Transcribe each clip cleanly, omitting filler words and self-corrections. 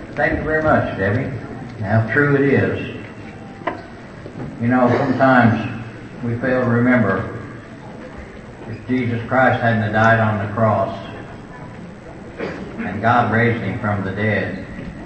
Thank you very much, Debbie. How true it is. You know, sometimes we fail to remember if Jesus Christ hadn't have died on the cross and God raised him from the dead,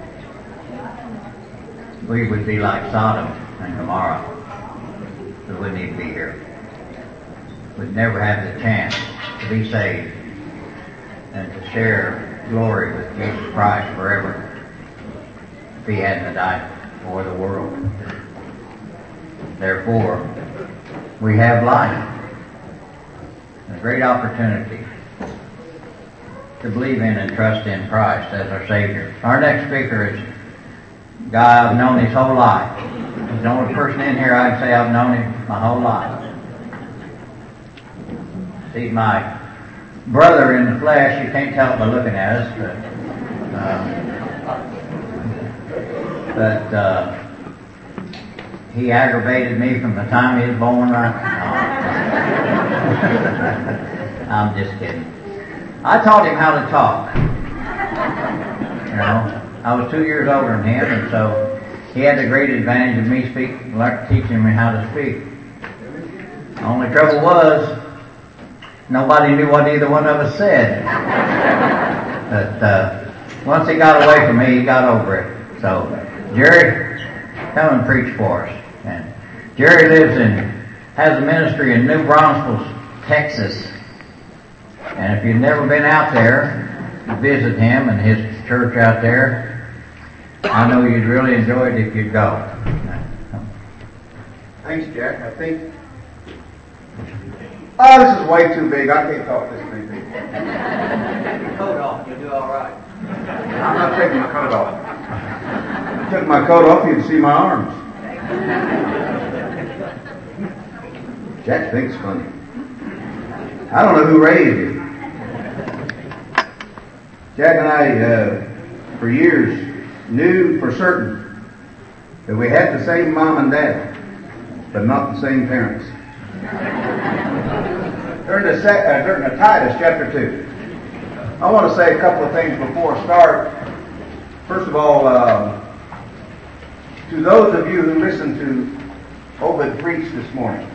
we would be like Sodom and Gomorrah. We wouldn't even be here. We'd never have the chance to be saved and to share glory with Jesus Christ forever if he hadn't died for the world. Therefore, we have life, a great opportunity to believe in and trust in Christ as our Savior. Our next speaker is a guy I've known his whole life. He's the only person in here I can say I've known him my whole life. He's my brother in the flesh. You can't tell it by looking at us, but he aggravated me from the time he was born. Right? No. I'm just kidding. I taught him how to talk. You know, I was 2 years older than him, and so he had the great advantage of me teaching me how to speak. The only trouble was, nobody knew what either one of us said. But once he got away from me, he got over it. So, Jerry, come and preach for us. And Jerry has a ministry in New Braunfels, Texas. And if you've never been out there to visit him and his church out there, I know you'd really enjoy it if you'd go. Thanks, Jack. I think... Oh, this is way too big. I can't talk this big. Take your coat off. You'll do all right. I'm not taking my coat off. If I took my coat off, you'd see my arms. Jack thinks funny. I don't know who raised him. Jack and I, for years, knew for certain that we had the same mom and dad, but not the same parents. Turn to Titus chapter 2. I want to say a couple of things before I start. First of all, to those of you who listened to Obed preach this morning,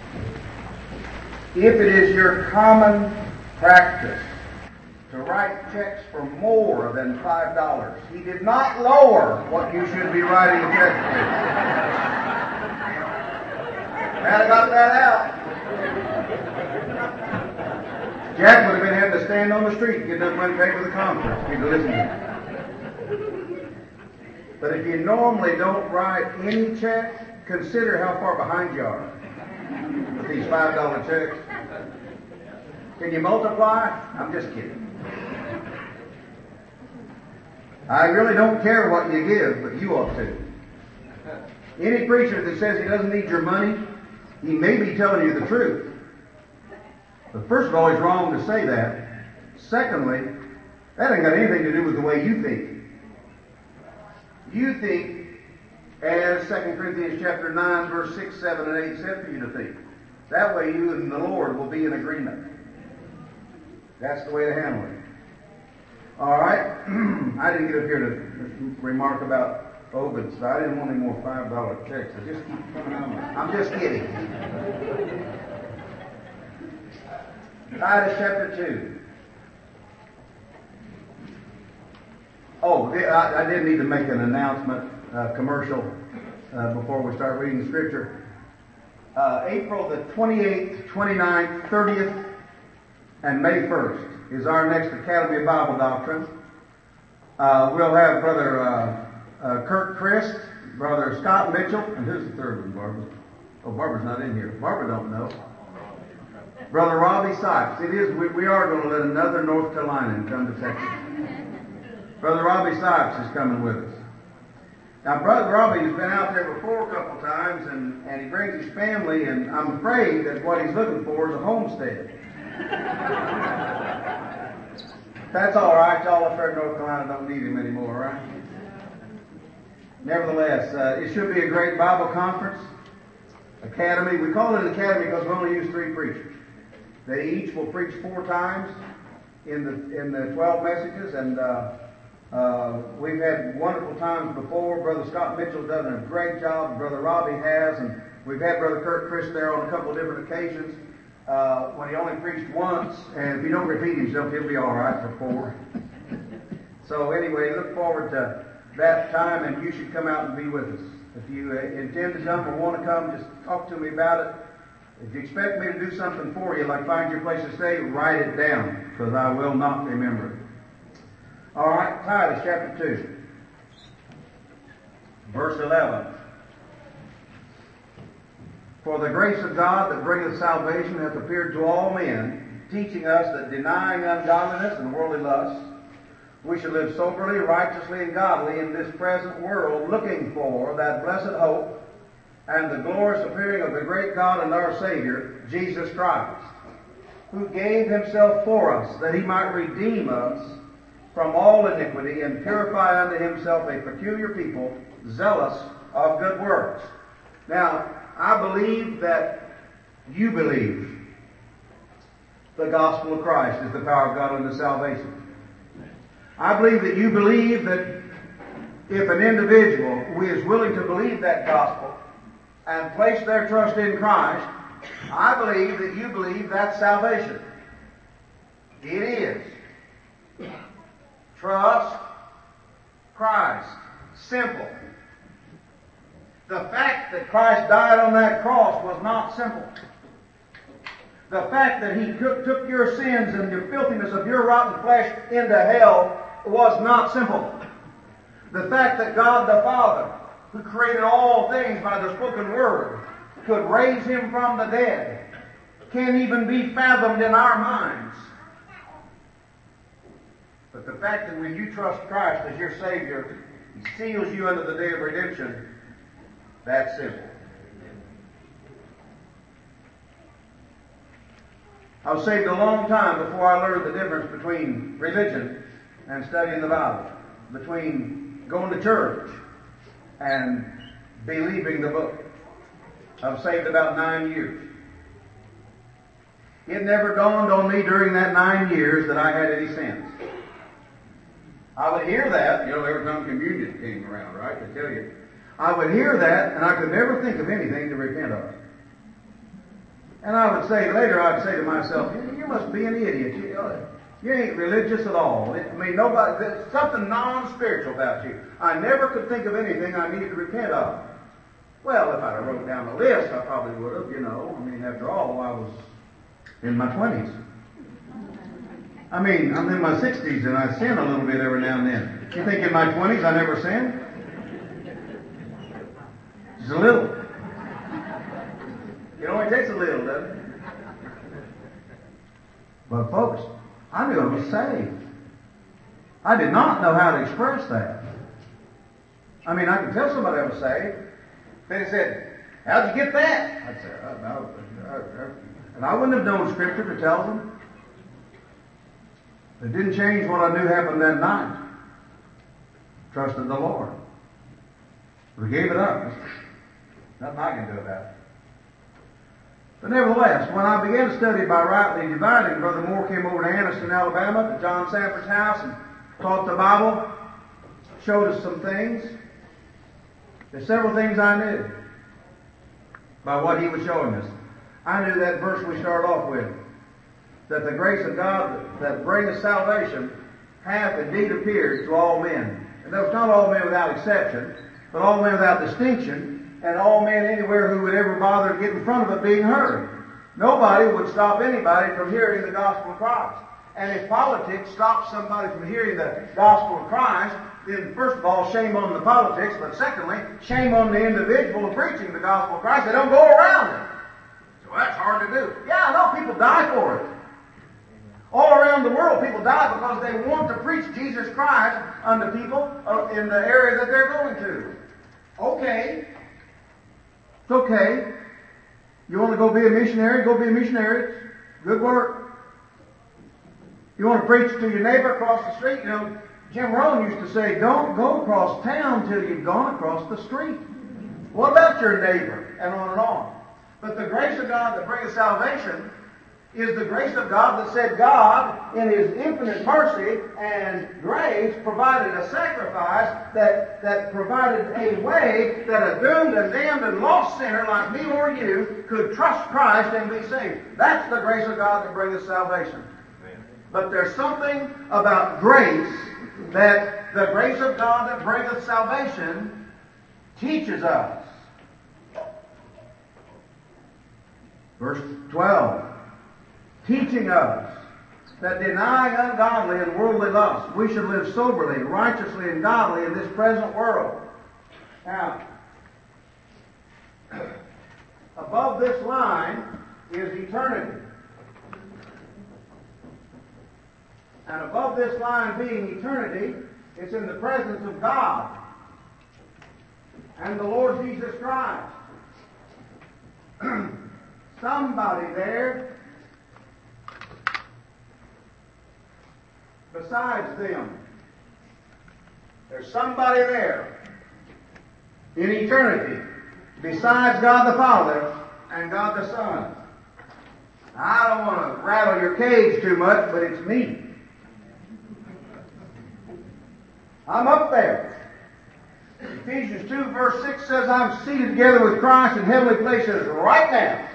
if it is your common practice to write checks for more than $5, he did not lower what you should be writing a check for. Glad I got that out. Jack would have been having to stand on the street to get enough money to pay for the conference. You'd listen to him. But if you normally don't write any check, consider how far behind you are with these $5 checks. Can you multiply? I'm just kidding. I really don't care what you give, but you ought to. Any preacher that says he doesn't need your money, he may be telling you the truth. But first of all, he's wrong to say that. Secondly, that ain't got anything to do with the way you think. You think as 2 Corinthians chapter 9, verse 6, 7, and 8 said for you to think. That way you and the Lord will be in agreement. That's the way to handle it. All right. I didn't get up here to remark about Obed, so I didn't want any more $5 checks. I just keep coming out. I'm just kidding. Titus chapter 2. Oh, I did need to make an announcement, commercial, before we start reading the scripture. April the 28th, 29th, 30th, and May 1st is our next Academy of Bible Doctrine. We'll have Brother Kurt Christ, Brother Scott Mitchell, and who's the third one, Barbara? Oh, Barbara's not in here. Barbara don't know. Brother Robbie Sykes. We are going to let another North Carolinian come to Texas. Brother Robbie Sykes is coming with us. Now, Brother Robbie has been out there before a couple times, and he brings his family, and I'm afraid that what he's looking for is a homestead. That's all right. Y'all up there in North Carolina don't need him anymore, right? Nevertheless, it should be a great Bible conference. Academy. We call it an academy because we only use 3 preachers. They each will preach 4 times in the 12 messages, and We've had wonderful times before. Brother Scott Mitchell's done a great job. Brother Robbie has. And we've had Brother Kurt Chris there on a couple of different occasions. When he only preached once, and if he don't repeat himself, he'll be all right for 4. So anyway, look forward to that time, and you should come out and be with us. If you intend to come or want to come, just talk to me about it. If you expect me to do something for you, like find your place to stay, write it down, because I will not remember it. All right, Titus chapter 2, verse 11. For the grace of God that bringeth salvation hath appeared to all men, teaching us that denying ungodliness and worldly lusts, we should live soberly, righteously, and godly in this present world, looking for that blessed hope and the glorious appearing of the great God and our Savior, Jesus Christ, who gave himself for us, that he might redeem us from all iniquity and purify unto himself a peculiar people, zealous of good works. Now, I believe that you believe the gospel of Christ is the power of God unto salvation. I believe that you believe that if an individual who is willing to believe that gospel and place their trust in Christ, I believe that you believe that's salvation. It is. Trust Christ. Simple. The fact that Christ died on that cross was not simple. The fact that he took your sins and your filthiness of your rotten flesh into hell was not simple. The fact that God the Father, who created all things by the spoken word, could raise him from the dead, can't even be fathomed in our minds. But the fact that when you trust Christ as your Savior, he seals you unto the day of redemption, that's simple. I was saved a long time before I learned the difference between religion and studying the Bible, between going to church and believing the book. I was saved about 9 years. It never dawned on me during that 9 years that I had any sins. I would hear that, every time communion came around, right, to tell you. I would hear that, and I could never think of anything to repent of. And I would say, later I'd say to myself, you must be an idiot. You ain't religious at all. There's something non-spiritual about you. I never could think of anything I needed to repent of. Well, if I'd have wrote down a list, I probably would have, after all, I was in my 20s. I'm in my 60s and I sin a little bit every now and then. You think in my 20s I never sinned? Just a little. It only takes a little, doesn't it? But folks, I knew I was saved. I did not know how to express that. I could tell somebody I was saved. They said, how'd you get that? I'd say, and I wouldn't have known Scripture to tell them. It didn't change what I knew happened that night. Trusted the Lord. We gave it up. Nothing I can do about it. But nevertheless, when I began to study by rightly dividing, Brother Moore came over to Anniston, Alabama, to John Sanford's house and taught the Bible, showed us some things. There's several things I knew by what he was showing us. I knew that verse we started off with, that the grace of God that bringeth salvation hath indeed appeared to all men. And that was not all men without exception, but all men without distinction, and all men anywhere who would ever bother to get in front of it being heard. Nobody would stop anybody from hearing the gospel of Christ. And if politics stops somebody from hearing the gospel of Christ, then first of all, shame on the politics, but secondly, shame on the individual preaching the gospel of Christ. They don't go around it. So that's hard to do. Yeah, I know people die for it. All around the world, people die because they want to preach Jesus Christ unto people in the area that they're going to. Okay. It's okay. You want to go be a missionary? Go be a missionary. It's good work. You want to preach to your neighbor across the street? Jim Rohn used to say, don't go across town till you've gone across the street. What about your neighbor? And on and on. But the grace of God that brings salvation is the grace of God that said God, in His infinite mercy and grace, provided a sacrifice that provided a way that a doomed and damned and lost sinner like me or you could trust Christ and be saved. That's the grace of God that brings us salvation. But there's something about grace that the grace of God that bringeth salvation teaches us. Verse 12. Teaching us that denying ungodly and worldly lust, we should live soberly, righteously, and godly in this present world. Now, above this line is eternity. And above this line being eternity, it's in the presence of God and the Lord Jesus Christ. Somebody there besides them. There's somebody there in eternity besides God the Father and God the Son. I don't want to rattle your cage too much, but it's me. I'm up there. Ephesians 2 verse 6 says I'm seated together with Christ in heavenly places right now.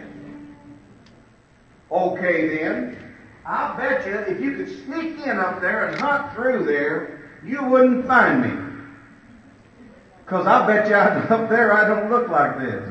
Okay then, I bet you if you could sneak in up there and hunt through there, you wouldn't find me. Because I bet you up there I don't look like this.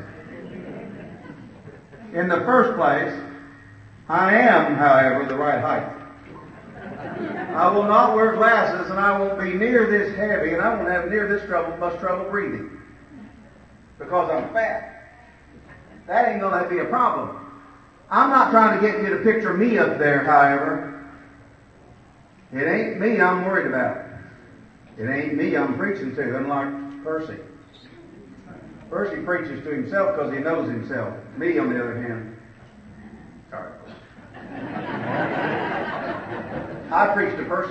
In the first place, I am, however, the right height. I will not wear glasses, and I won't be near this heavy, and I won't have near this much trouble breathing. Because I'm fat. That ain't going to be a problem. I'm not trying to get you to picture me up there, however. It ain't me I'm worried about. It ain't me I'm preaching to, unlike Percy. Percy preaches to himself because he knows himself. Me, on the other hand, sorry. I preach to Percy.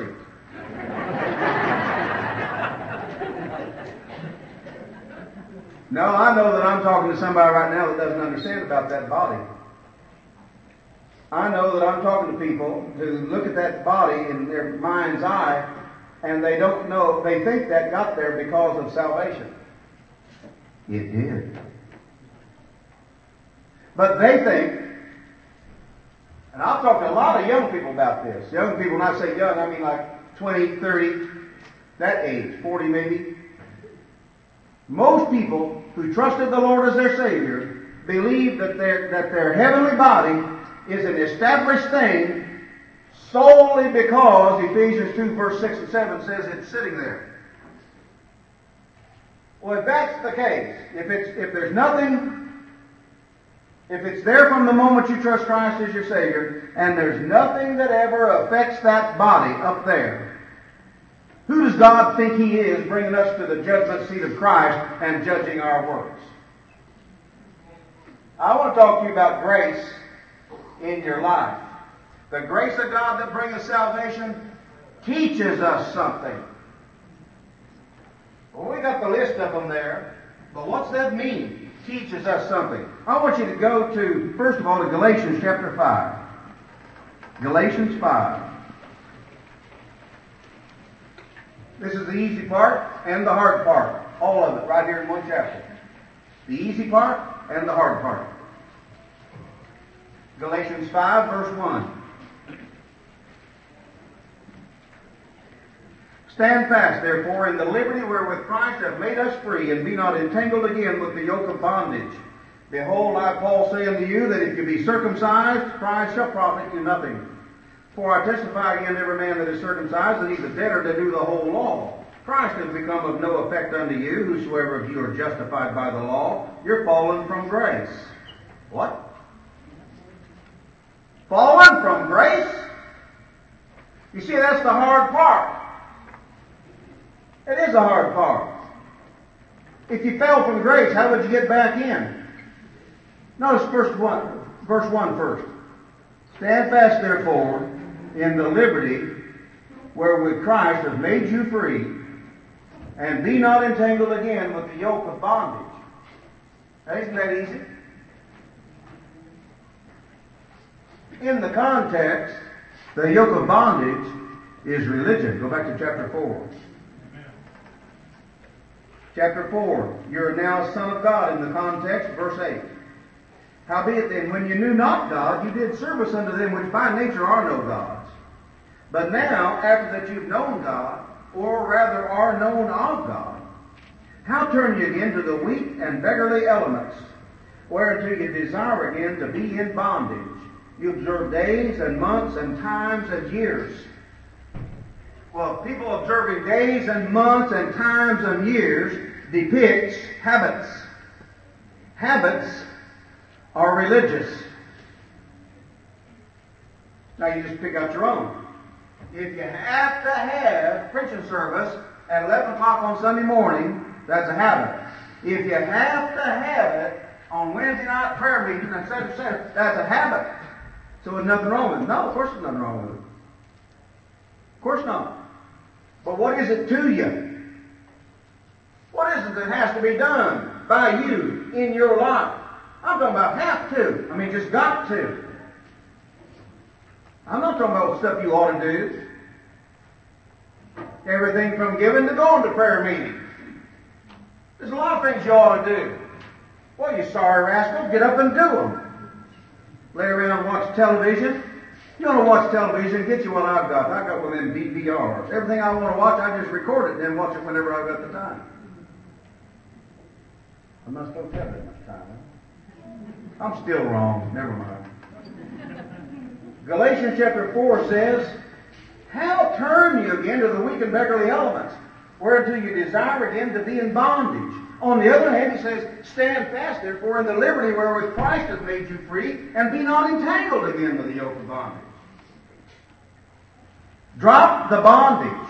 No, I know that I'm talking to somebody right now that doesn't understand about that body. I know that I'm talking to people who look at that body in their mind's eye and they don't know, they think that got there because of salvation. It did. But they think, and I'll talk to a lot of young people about this. Young people, when I say young, I mean like 20, 30, that age, 40 maybe. Most people who trusted the Lord as their Savior believe that their heavenly body is an established thing solely because Ephesians 2 verse 6 and 7 says it's sitting there. Well, if that's the case, if there's nothing, if it's there from the moment you trust Christ as your Savior, and there's nothing that ever affects that body up there, who does God think He is bringing us to the judgment seat of Christ and judging our works? I want to talk to you about grace in your life. The grace of God that brings salvation teaches us something. Well, we got the list of them there, but what's that mean? Teaches us something. I want you to go to, first of all, to Galatians chapter 5. Galatians 5. This is the easy part and the hard part. All of it right here in one chapter. The easy part and the hard part. Galatians 5 verse 1. Stand fast, therefore, in the liberty wherewith Christ hath made us free, and be not entangled again with the yoke of bondage. Behold, I, Paul, say unto you, that if you be circumcised, Christ shall profit you nothing. For I testify against every man that is circumcised, that he's a debtor to do the whole law. Christ has become of no effect unto you, whosoever of you are justified by the law. You're fallen from grace. What? Fallen from grace? You see, that's the hard part. It is a hard part. If you fell from grace, how would you get back in? Notice verse 1 first. Stand fast, therefore, in the liberty wherewith Christ hath made you free, and be not entangled again with the yoke of bondage. Now, isn't that easy? In the context, the yoke of bondage is religion. Go back to chapter 4. Chapter 4, you're now a son of God in the context, verse 8. Howbeit then, when you knew not God, you did service unto them which by nature are no gods. But now, after that you've known God, or rather are known of God, how turn you again to the weak and beggarly elements, whereunto you desire again to be in bondage? You observe days and months and times and years. Well, people observing days and months and times and years depicts habits. Habits are religious. Now you just pick out your own. If you have to have preaching service at 11 o'clock on Sunday morning, that's a habit. If you have to have it on Wednesday night prayer meeting, etc., that's a habit. So there's nothing wrong with it. No, of course there's nothing wrong with it. Of course not. But what is it to you? What is it that has to be done by you in your life? I'm talking about have to. I mean, just got to. I'm not talking about stuff you ought to do. Everything from giving to going to prayer meeting. There's a lot of things you ought to do. Well, you sorry rascal, get up and do them. Lay around and watch television. You want to watch television, get you what I've got. I've got one of them DVRs. Everything I want to watch, I just record it and then watch it whenever I've got the time. I'm not supposed to have that much time, huh? I'm still wrong. Never mind. Galatians chapter 4 says, how turn you again to the weak and beggarly elements, whereunto you desire again to be in bondage? On the other hand, he says, stand fast therefore in the liberty wherewith Christ hath made you free, and be not entangled again with the yoke of bondage. Drop the bondage.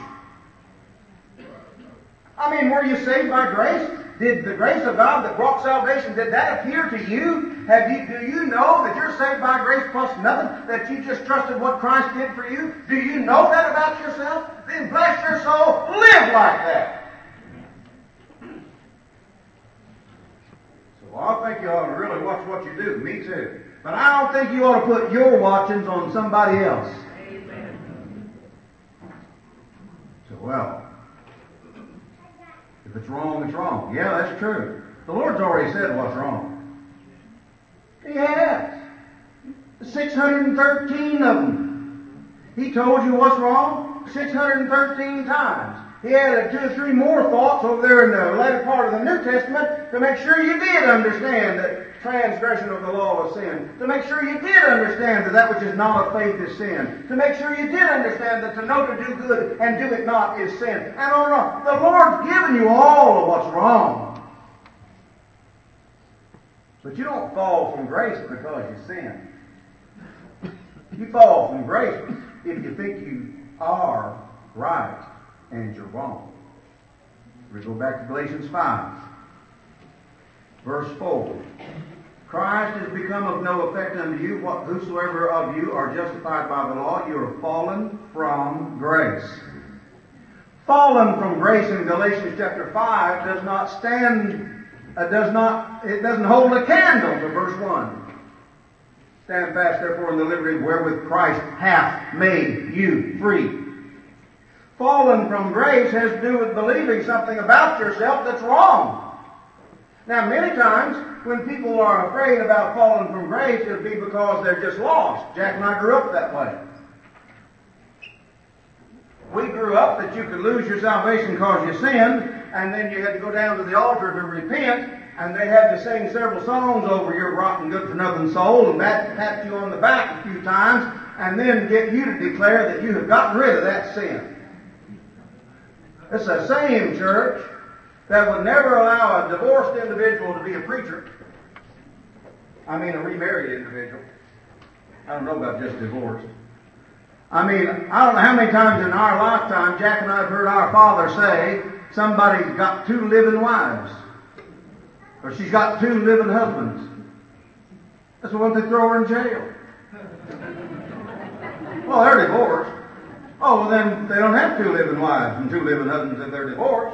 I mean, were you saved by grace? Did the grace of God that brought salvation, did that appear to you? Do you know that you're saved by grace plus nothing? That you just trusted what Christ did for you? Do you know that about yourself? Then bless your soul, live like that. So I think you ought to really watch what you do. Me too. But I don't think you ought to put your watchings on somebody else. Amen. So, well, if it's wrong, it's wrong. Yeah, that's true. The Lord's already said what's wrong. He has. 613 of them. He told you what's wrong 613 times. He added 2 or 3 more thoughts over there in the latter part of the New Testament to make sure you did understand that transgression of the law was sin. To make sure you did understand that that which is not of faith is sin. To make sure you did understand that to know to do good and do it not is sin. And on and on. The Lord's given you all of what's wrong. But you don't fall from grace because you sin. You fall from grace if you think you are right and you're wrong. We go back to Galatians 5, verse 4. Christ has become of no effect unto you. Whosoever of you are justified by the law, you are fallen from grace. Fallen from grace in Galatians chapter 5 does not stand. It doesn't hold a candle to verse 1. Stand fast therefore in the liberty wherewith Christ hath made you free. Fallen from grace has to do with believing something about yourself that's wrong. Now, many times when people are afraid about falling from grace, it'll be because they're just lost. Jack and I grew up that way. We grew up that you could lose your salvation because you sinned, and then you had to go down to the altar to repent, and they had to sing several songs over your rotten, good-for-nothing soul, and pat you on the back a few times, and then get you to declare that you have gotten rid of that sin. It's the same church that would never allow a divorced individual to be a preacher. I mean a remarried individual. I don't know about just divorced. I mean, I don't know how many times in our lifetime Jack and I have heard our father say, somebody's got 2 living wives. Or she's got 2 living husbands. That's the one they throw her in jail. Well, they're divorced. Oh, well then they don't have 2 living wives and 2 living husbands if they're divorced.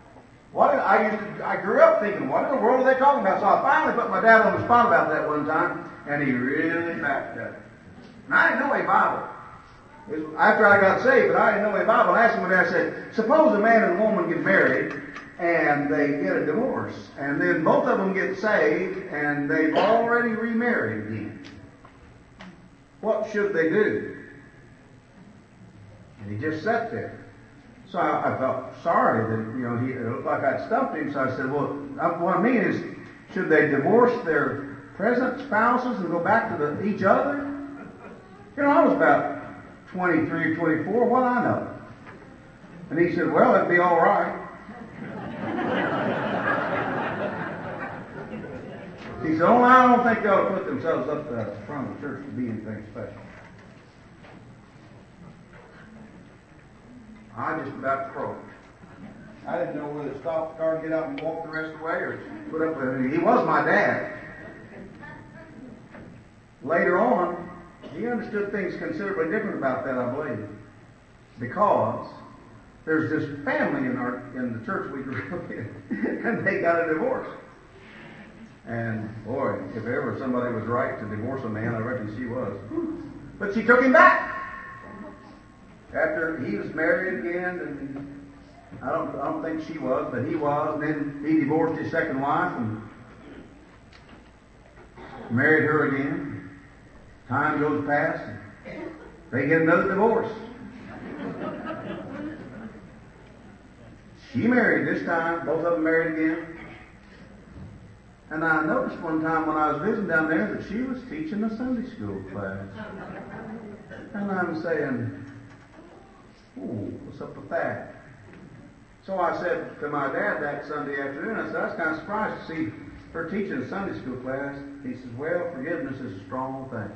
I grew up thinking, what in the world are they talking about? So I finally put my dad on the spot about that one time, and he really backed up. And I didn't know a Bible. After I got saved, but I didn't know a Bible. I asked him one day, I said, suppose a man and a woman get married and they get a divorce, and then both of them get saved and they've already remarried again. What should they do? And he just sat there. So I felt sorry that, it looked like I'd stumped him. So I said, well, what I mean is, should they divorce their present spouses and go back to each other? I was about 23 or 24. What do I know? And he said, well, it'd be all right. He said, oh, I don't think they ought to put themselves up the front of the church to be anything special. I just about croaked. I didn't know whether to stop the car and get out and walk the rest of the way or put up with him. He was my dad. Later on, he understood things considerably different about that, I believe. Because there's this family in the church we grew up in, and they got a divorce. And boy, if ever somebody was right to divorce a man, I reckon she was. But she took him back. After he was married again, and I don't think she was, but he was, and then he divorced his second wife and married her again. Time goes past, and they get another divorce. She married this time, both of them married again. And I noticed one time when I was visiting down there that she was teaching a Sunday school class. And I'm saying, ooh, what's up with that? So I said to my dad that Sunday afternoon, I said, I was kind of surprised to see her teaching a Sunday school class. He says, well, forgiveness is a strong thing.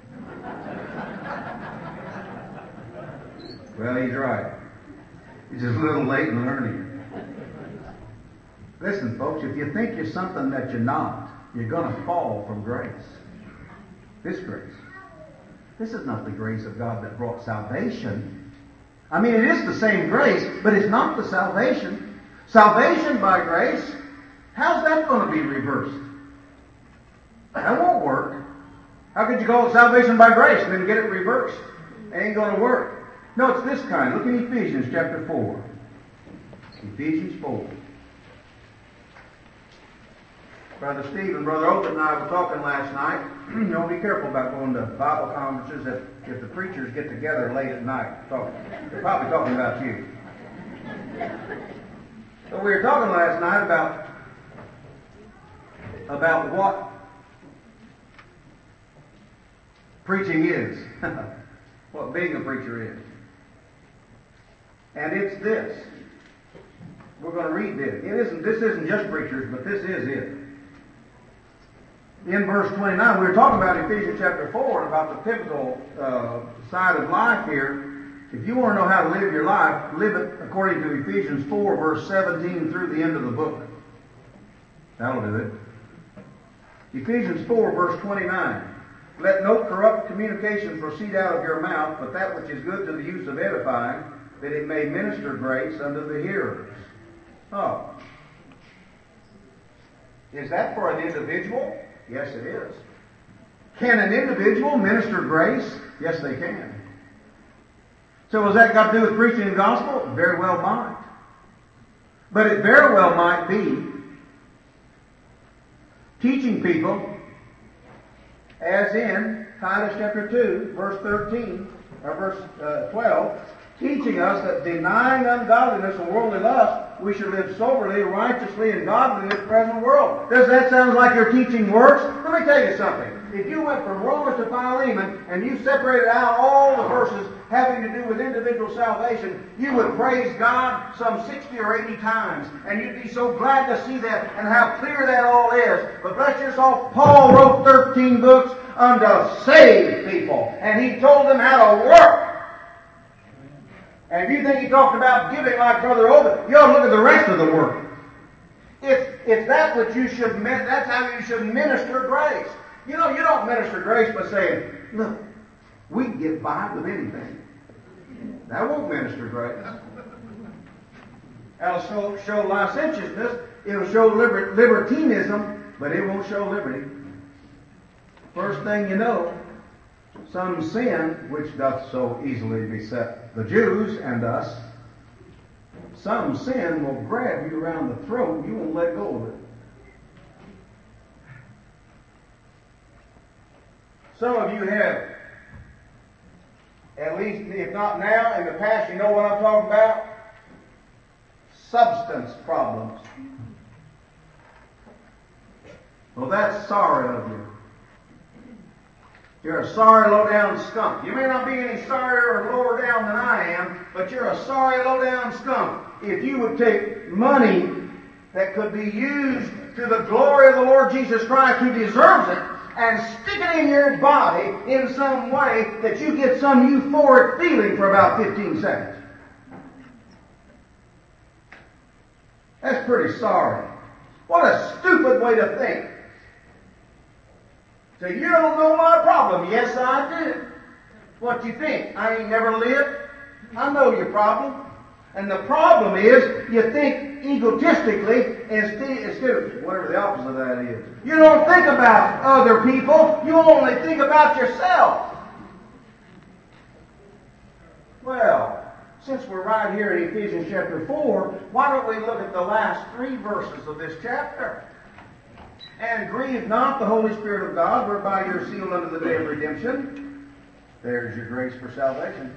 Well, he's right. He's just a little late in learning. Listen, folks, if you think you're something that you're not, you're going to fall from grace. This grace. This is not the grace of God that brought salvation. I mean, it is the same grace, but it's not the salvation. Salvation by grace, how's that going to be reversed? That won't work. How could you call it salvation by grace and then get it reversed? It ain't going to work. No, it's this kind. Look in Ephesians chapter 4. Ephesians 4. Brother Steve and Brother Open and I were talking last night. Be careful about going to Bible conferences if the preachers get together late at night. They're probably talking about you. So we were talking last night about what preaching is. What being a preacher is. And it's this. We're going to read this. This isn't just preachers, but this is it. In verse 29, we were talking about Ephesians chapter 4 about the pivotal side of life here. If you want to know how to live your life, live it according to Ephesians 4, verse 17 through the end of the book. That'll do it. Ephesians 4, verse 29. Let no corrupt communication proceed out of your mouth, but that which is good to the use of edifying, that it may minister grace unto the hearers. Oh. Is that for an individual? Yes, it is. Can an individual minister grace? Yes, they can. So has that got to do with preaching the gospel? Very well might. But it very well might be teaching people, as in Titus chapter 2, verse 13, or verse 12, teaching us that denying ungodliness and worldly lust, we should live soberly, righteously, and godly in this present world. Does that sound like your teaching works? Let me tell you something. If you went from Romans to Philemon and you separated out all the verses having to do with individual salvation, you would praise God some 60 or 80 times. And you'd be so glad to see that and how clear that all is. But bless your soul, Paul wrote 13 books unto saved people. And he told them how to work. And if you think he talked about giving like Brother Obed, you ought to look at the rest of the work. If that's what you should, that's how you should minister grace. You don't minister grace by saying, look, we can get by with anything. That won't minister grace. That'll show licentiousness. It'll show libertinism, but it won't show liberty. First thing you know, Some sin, which doth so easily beset the Jews and us, some sin will grab you around the throat and you won't let go of it. Some of you have, at least if not now, in the past, you know what I'm talking about? Substance problems. Well, that's sorry of you. You're a sorry, low-down skunk. You may not be any sorrier or lower down than I am, but you're a sorry, low-down skunk. If you would take money that could be used to the glory of the Lord Jesus Christ, who deserves it, and stick it in your body in some way that you get some euphoric feeling for about 15 seconds. That's pretty sorry. What a stupid way to think. So you don't know my problem. Yes, I do. What you think? I ain't never lived? I know your problem. And the problem is, you think egotistically instead of whatever the opposite of that is. You don't think about other people. You only think about yourself. Well, since we're right here in Ephesians chapter 4, why don't we look at the last 3 verses of this chapter? And grieve not the Holy Spirit of God, whereby you're sealed unto the day of redemption. There's your grace for salvation.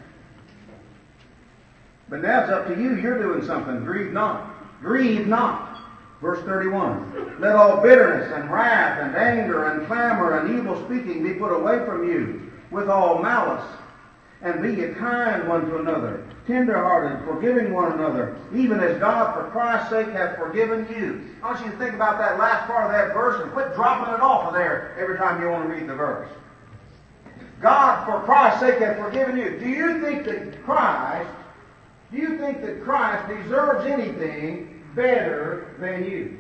But now it's up to you. You're doing something. Grieve not. Grieve not. Verse 31. Let all bitterness and wrath and anger and clamor and evil speaking be put away from you with all malice. And be ye kind one to another, tender-hearted, forgiving one another, even as God for Christ's sake hath forgiven you. I want you to think about that last part of that verse and quit dropping it off of there every time you want to read the verse. God for Christ's sake hath forgiven you. Do you think that Christ deserves anything better than you?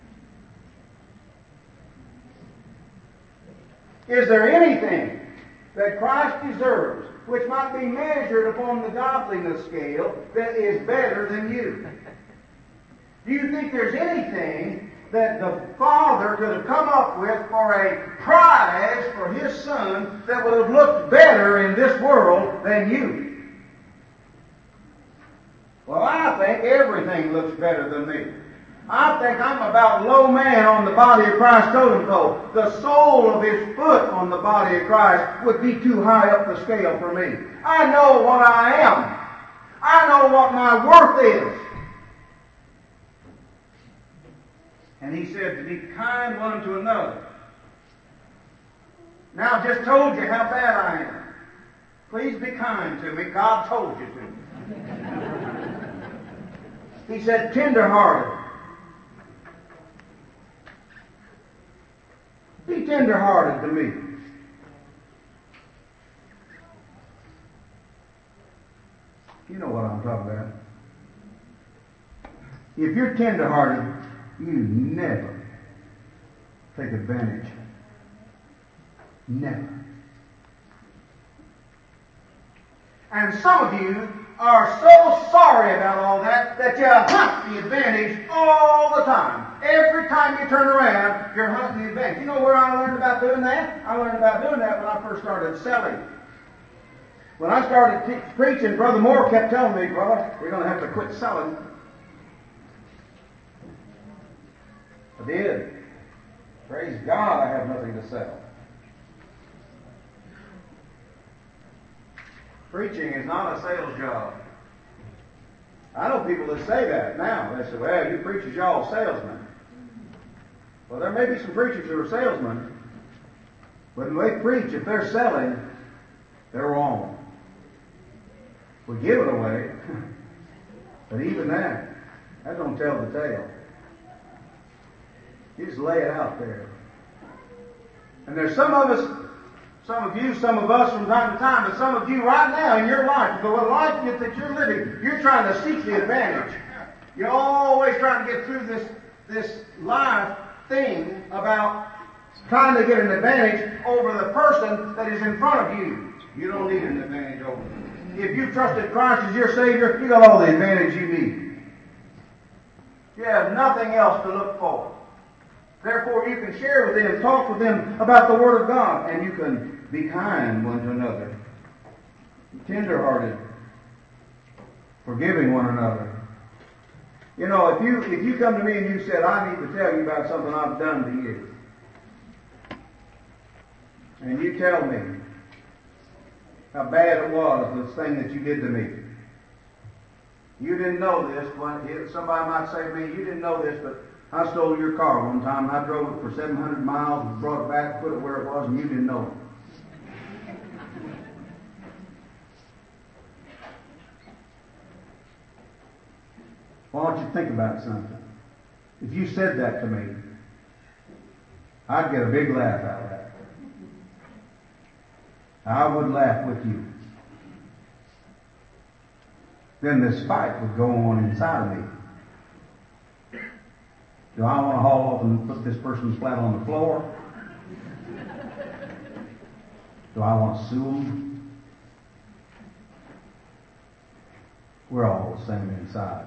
Is there anything that Christ deserves which might be measured upon the godliness scale that is better than you? Do you think there's anything that the Father could have come up with for a prize for His Son that would have looked better in this world than you? Well, I think everything looks better than me. I think I'm about low man on the body of Christ totem pole. The sole of His foot on the body of Christ would be too high up the scale for me. I know what I am. I know what my worth is. And He said to be kind one to another. Now I just told you how bad I am. Please be kind to me. God told you to. He said tender-hearted. Be tender-hearted to me. You know what I'm talking about. If you're tender-hearted, you never take advantage. Never. And some of you are so sorry about all that you hunt the advantage all the time. Every time you turn around, you're hunting the advantage. You know where I learned about doing that? I learned about doing that when I first started selling. When I started preaching, Brother Moore kept telling me, brother, we're going to have to quit selling. I did. Praise God, I have nothing to sell. Preaching is not a sales job. I know people that say that now. They say, well, you preachers, y'all salesmen. Well, there may be some preachers who are salesmen, but when they preach, if they're selling, they're wrong. We give it away, but even that don't tell the tale. You just lay it out there. And there's some of us, some of you, some of us from time to time, but some of you right now in your life, the life that you're living, you're trying to seek the advantage. You're always trying to get through this life thing about trying to get an advantage over the person that is in front of you. You don't need an advantage over them. If you trusted Christ as your Savior, you got all the advantage you need. You have nothing else to look for. Therefore, you can share with them, talk with them about the Word of God, and you can Be kind one to another. Tender-hearted. Forgiving one another. You know, if you come to me and you said, I need to tell you about something I've done to you, and you tell me how bad it was, this thing that you did to me. You didn't know this. Somebody might say to me, you didn't know this, but I stole your car one time, and I drove it for 700 miles and brought it back, put it where it was, and you didn't know it. Why don't you think about something? If you said that to me, I'd get a big laugh out of that. I would laugh with you. Then this fight would go on inside of me. Do I want to haul off and put this person flat on the floor? Do I want to sue them? We're all the same inside.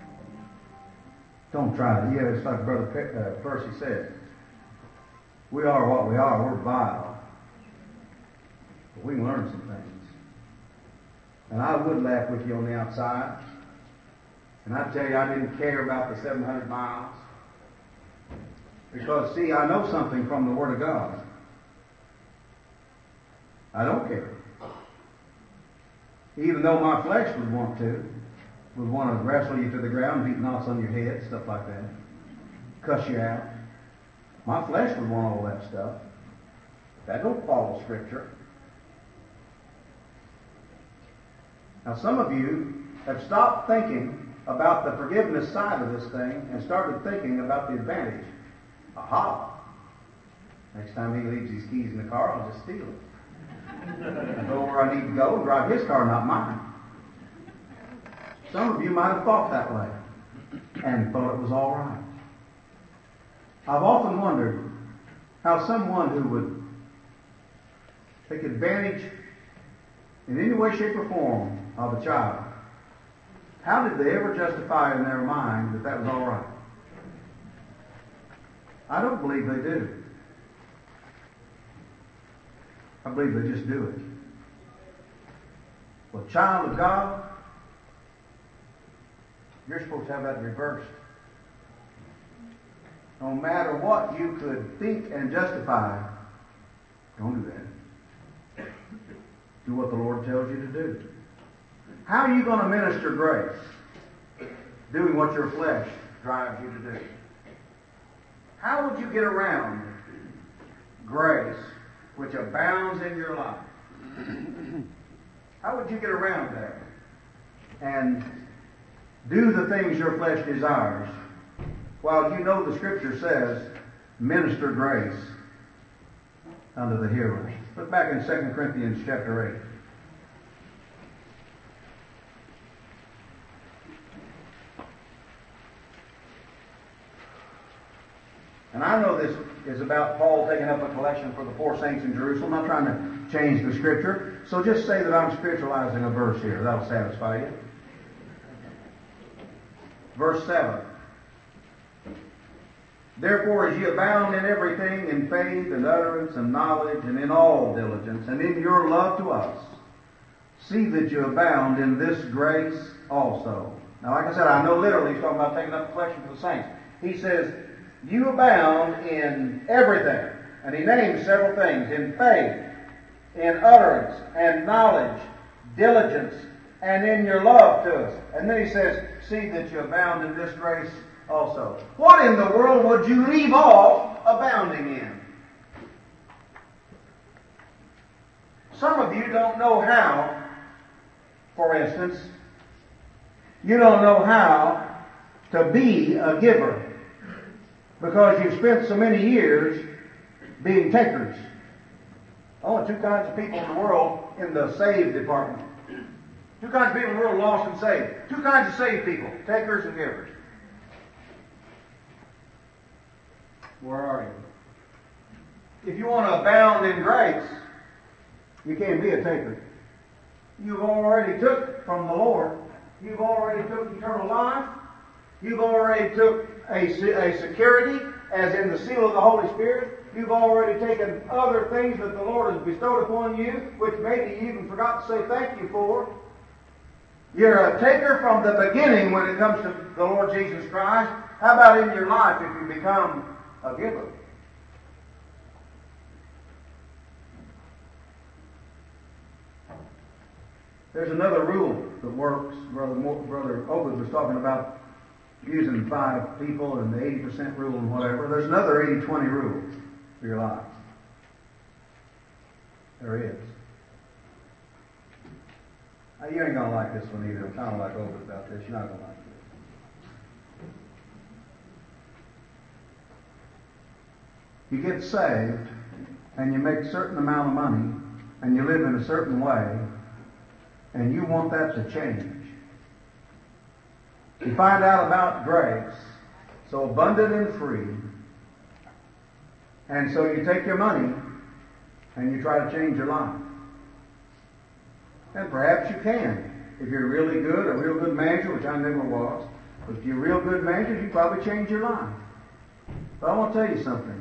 Don't try to. Yeah, it's like Brother Percy said. We are what we are. We're vile. But we can learn some things. And I would laugh with you on the outside. And I tell you, I didn't care about the 700 miles. Because, see, I know something from the Word of God. I don't care. Even though my flesh would want to wrestle you to the ground, beat knots on your head, stuff like that. Cuss you out. My flesh would want all that stuff. That don't follow Scripture. Now some of you have stopped thinking about the forgiveness side of this thing and started thinking about the advantage. Aha! Next time he leaves his keys in the car, I'll just steal it. And go where I need to go and drive his car, not mine. Some of you might have thought that way and thought it was all right. I've often wondered how someone who would take advantage in any way, shape, or form of a child, how did they ever justify in their mind that that was all right? I don't believe they do. I believe they just do it. Well, child of God, you're supposed to have that reversed. No matter what you could think and justify, don't do that. Do what the Lord tells you to do. How are you going to minister grace? Doing what your flesh drives you to do. How would you get around grace which abounds in your life? How would you get around that and do the things your flesh desires while you know the Scripture says, minister grace unto the hearers? Look back in 2 Corinthians chapter 8. And I know this is about Paul taking up a collection for the poor saints in Jerusalem. I'm not trying to change the Scripture. So just say that I'm spiritualizing a verse here. That'll satisfy you. Verse 7. Therefore, as ye abound in everything, in faith and utterance and knowledge, and in all diligence, and in your love to us, see that you abound in this grace also. Now, like I said, I know literally he's talking about taking up a collection for the saints. He says, you abound in everything. And he names several things. In faith, in utterance, and knowledge, diligence, and in your love to us. And then he says, see that you abound in this grace also. What in the world would you leave off abounding in? Some of you don't know how, for instance, you don't know how to be a giver because you've spent so many years being takers. Only two kinds of people in the world in the saved department. Two kinds of people in the world lost and saved. Two kinds of saved people, takers and givers. Where are you? If you want to abound in grace, you can't be a taker. You've already took from the Lord. You've already took eternal life. You've already took a security, as in the seal of the Holy Spirit. You've already taken other things that the Lord has bestowed upon you, which maybe you even forgot to say thank you for. You're a taker from the beginning when it comes to the Lord Jesus Christ. How about in your life if you become a giver? There's another rule that works. Brother Obed was talking about using 5 people and the 80% rule and whatever. There's another 80-20 rule for your life. There is. Now, you ain't going to like this one either. I'm kind of like Obed about this. You're not going to like this. You get saved and you make a certain amount of money and you live in a certain way and you want that to change. You find out about grace, so abundant and free, and so you take your money and you try to change your life. And perhaps you can. If you're really good, a real good manager, which I never was, but if you're a real good manager, you probably change your life. But I want to tell you something.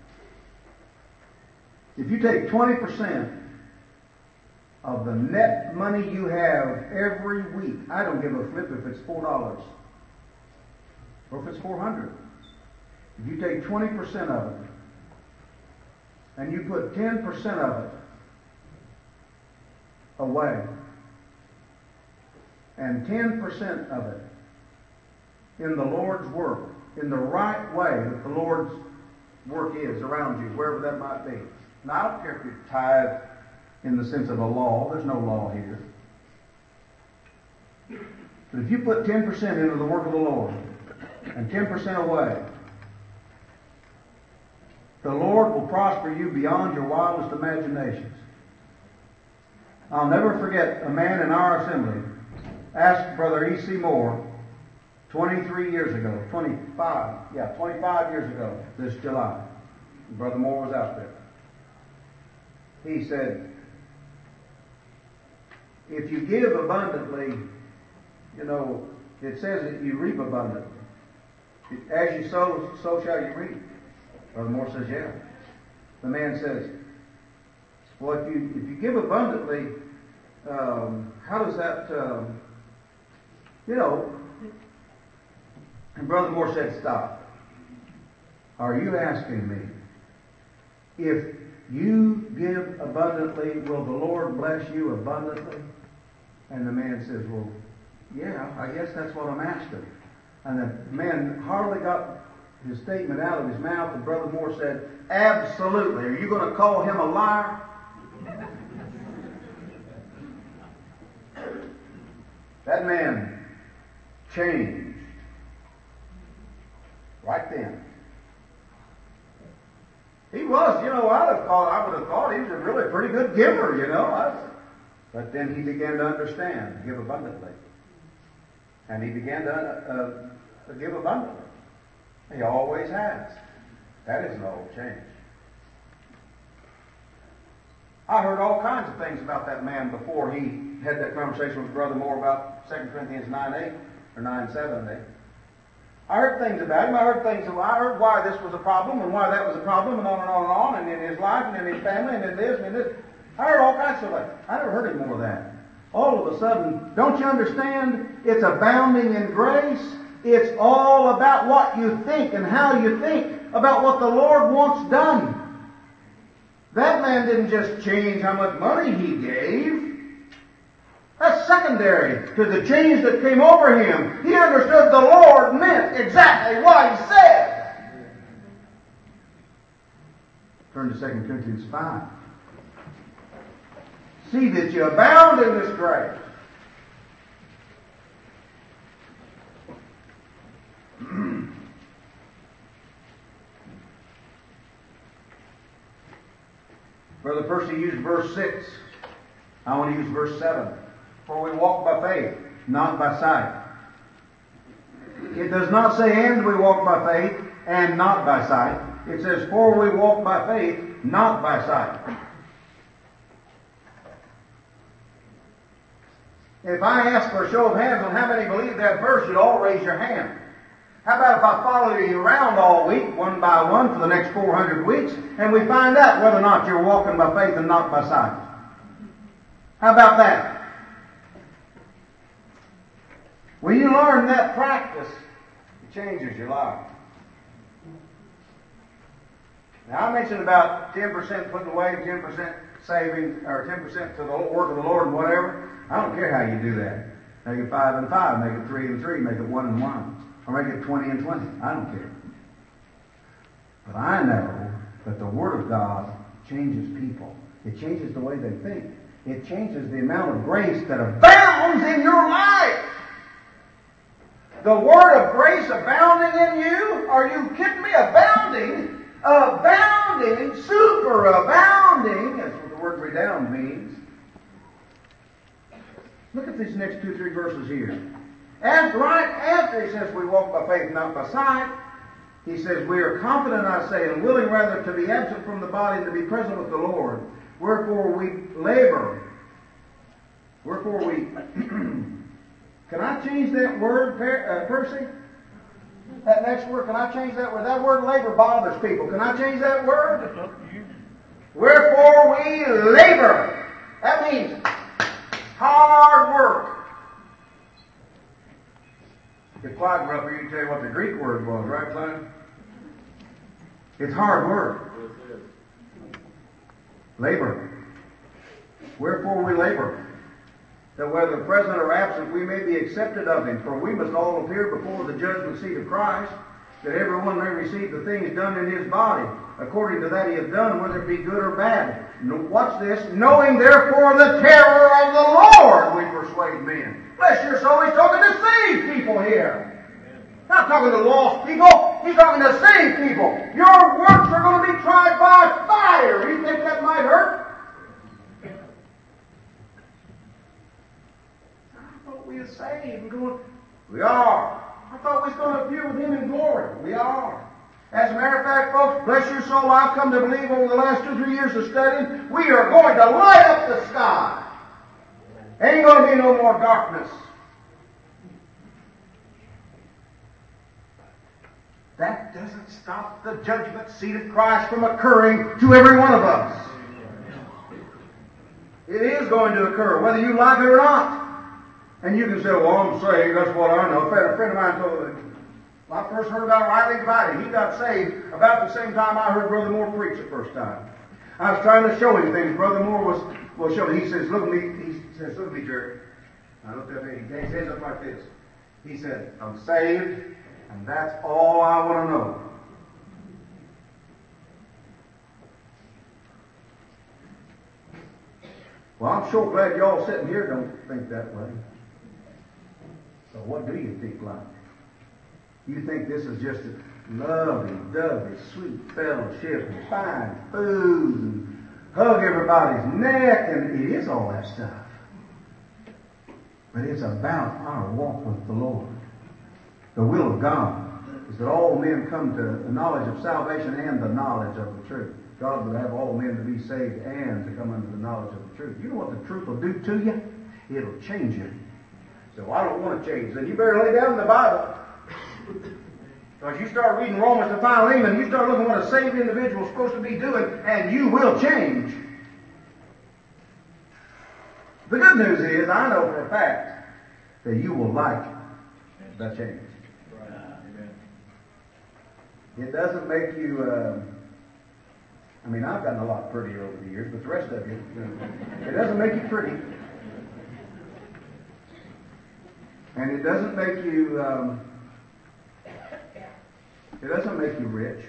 If you take 20% of the net money you have every week, I don't give a flip if it's $4 or if it's $400. If you take 20% of it and you put 10% of it away and 10% of it in the Lord's work, in the right way that the Lord's work is around you, wherever that might be. Now, I don't care if you tithe in the sense of a law. There's no law here. But if you put 10% into the work of the Lord and 10% away, the Lord will prosper you beyond your wildest imaginations. I'll never forget a man in our assembly asked Brother E.C. Moore 25 years ago this July. Brother Moore was out there. He said, if you give abundantly, it says that you reap abundantly. As you sow, so shall you reap. Brother Moore says, yeah. The man says, well, if you give abundantly, how does that, And Brother Moore said, stop. Are you asking me, if you give abundantly, will the Lord bless you abundantly? And the man says, well, yeah, I guess that's what I'm asking. And the man hardly got his statement out of his mouth, and Brother Moore said, absolutely. Are you going to call him a liar? That man changed right then. He was, I would have thought he was a really pretty good giver, But then he began to understand, give abundantly. And he began to give abundantly. He always has. That isn't old change. I heard all kinds of things about that man before he had that conversation with Brother Moore about 2 Corinthians 9:8 or 9:7. I heard things about him. I heard why this was a problem and why that was a problem and on and on and on, and in his life and in his family and in this and in this. I heard all kinds of stuff. I never heard any more of that. All of a sudden, don't you understand? It's abounding in grace. It's all about what you think and how you think about what the Lord wants done. That man didn't just change how much money he gave. That's secondary to the change that came over him. He understood the Lord meant exactly what He said. Turn to 2 Corinthians 5. See that you abound in this grace. Brother Percy used verse 6. I want to use verse 7. For we walk by faith, not by sight. It does not say, and we walk by faith, and not by sight. It says, for we walk by faith, not by sight. If I ask for a show of hands on how many believe that verse, you'd all raise your hand. How about if I follow you around all week, one by one, for the next 400 weeks, and we find out whether or not you're walking by faith and not by sight? How about that? When you learn that practice, it changes your life. Now, I mentioned about 10% putting away, 10% saving, or 10% to the work of the Lord and whatever. I don't care how you do that. Make it 5 and 5, make it 3 and 3, make it 1 and 1, or make it 20 and 20. I don't care. But I know that the Word of God changes people. It changes the way they think. It changes the amount of grace that abounds in your life. The Word of grace abounding in you? Are you kidding me? Abounding, super abounding. That's what the word redound means. Look at these next 2, 3 verses here. And right after he says we walk by faith, not by sight, he says, we are confident, I say, and willing rather to be absent from the body and to be present with the Lord. Wherefore we labor. Wherefore we... Can I change that word, Percy? That next word, can I change that word? That word labor bothers people. Can I change that word? Wherefore we labor. That means hard work. If Clyde were up here, he'd tell you what the Greek word was, right, Clyde? It's hard work. Labor. Wherefore we labor, that whether present or absent we may be accepted of Him. For we must all appear before the judgment seat of Christ, that everyone may receive the things done in his body, according to that he hath done, whether it be good or bad. Watch this. Knowing therefore the terror of the Lord, we persuade men. Bless your soul, he's talking to saved people here. Not talking to lost people, he's talking to saved people. Your works are going to be tried by fire. You think that might hurt? We are saved. We are. I thought we was going to appear with Him in glory. We are. As a matter of fact, folks, bless your soul, I've come to believe over the last 2 or 3 years of studying, we are going to light up the sky. Ain't going to be no more darkness. That doesn't stop the judgment seat of Christ from occurring to every one of us. It is going to occur, whether you like it or not. And you can say, well, I'm saved, that's what I know. A friend of mine told me, when I first heard about rightly dividing, he got saved about the same time I heard Brother Moore preach the first time. I was trying to show him things. Brother Moore was showing. He says, look at me. He says, look at me, Jerry. I looked at me. He takes his hands up like this. He said, I'm saved, and that's all I want to know. Well, I'm sure glad y'all sitting here don't think that way. So what do you think like? You think this is just a lovely, sweet fellowship and fine food and hug everybody's neck, and it is all that stuff. But it's about our walk with the Lord. The will of God is that all men come to the knowledge of salvation and the knowledge of the truth. God would have all men to be saved and to come under the knowledge of the truth. You know what the truth will do to you? It'll change you. So I don't want to change. Then you better lay down the Bible. Because you start reading Romans to Philemon, you start looking what a saved individual is supposed to be doing, and you will change. The good news is, I know for a fact that you will like that change. It doesn't make you, I've gotten a lot prettier over the years, but the rest of you, it doesn't make you pretty. And it doesn't make you, rich.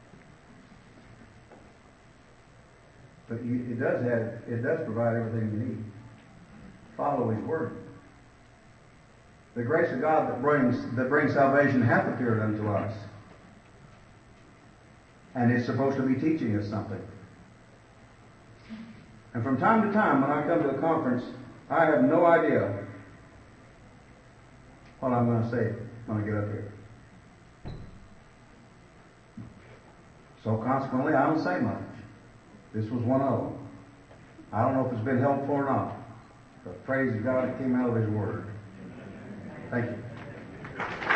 But it does provide everything you need. Follow His Word. The grace of God that brings salvation hath appeared unto us. And it's supposed to be teaching us something. And from time to time, when I come to a conference, I have no idea what I'm going to say when I get up here. So consequently, I don't say much. This was one of them. I don't know if it's been helpful or not, but praise God it came out of His Word. Thank you.